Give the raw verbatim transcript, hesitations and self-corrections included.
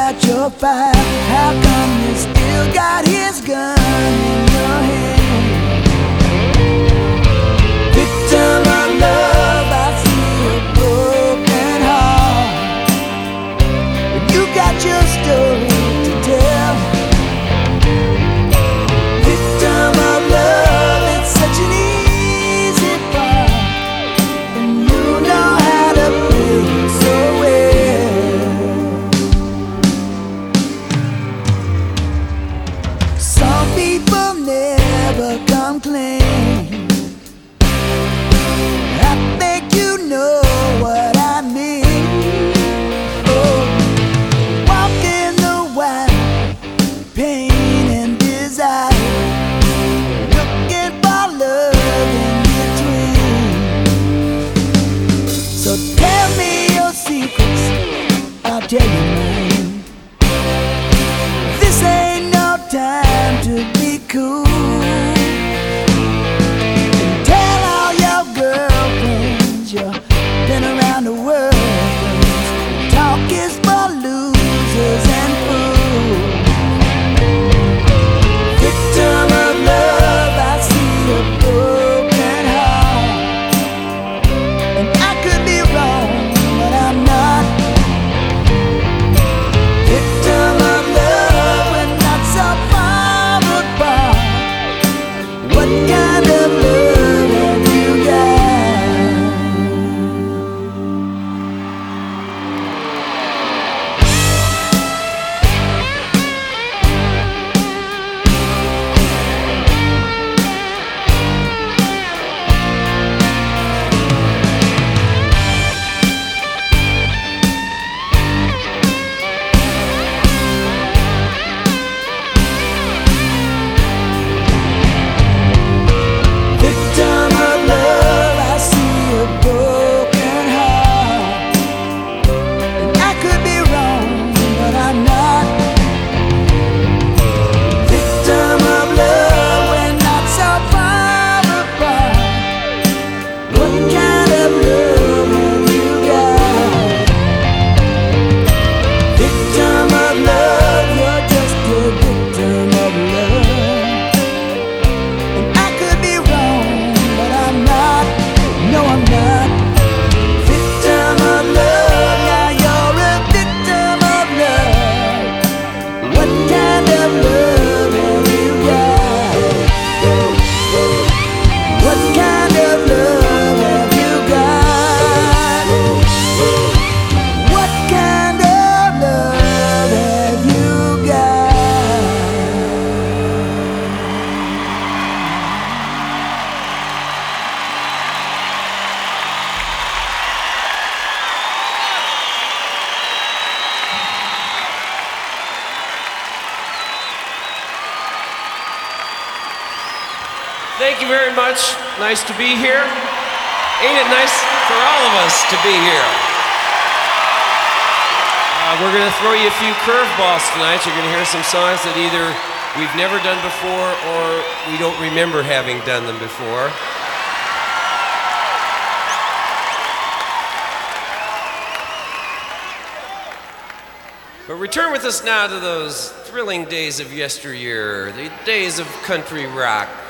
that you're fine, how come you still got his gun in your hand? Victim of love, I see a broken heart. But you got your story to tell. Victim of love, it's such an easy part, and you know how to play it so well. Some people never come clean. I think you know what I mean. Oh, walking the wild, pain and desire, looking for love in between. So tell me your secrets, I'll tell you mine. This ain't no time to be cool. And tell all your girlfriends you've been around the world. Talk is for losers and fools. Victim of love, I see a broken heart. And I could be wrong, but I'm not. Victim of love, we're not so far apart. What kind of love have you got? Victim of love, I see a broken heart. And I could be wrong, but I'm not. Victim of love, we're not so far apart. What kind of love have you got? Victim of love, you're just a victim of love. And I could be wrong, but I'm not. No, I'm not. Victim of love, now you're a victim of love. What kind of love have you got? What kind of love have you got? What kind of love have you got? Thank you very much. Nice to be here. Ain't it nice for all of us to be here? Uh, we're going to throw you a few curveballs tonight. You're going to hear some songs that either we've never done before or we don't remember having done them before. But return with us now to those thrilling days of yesteryear, the days of country rock.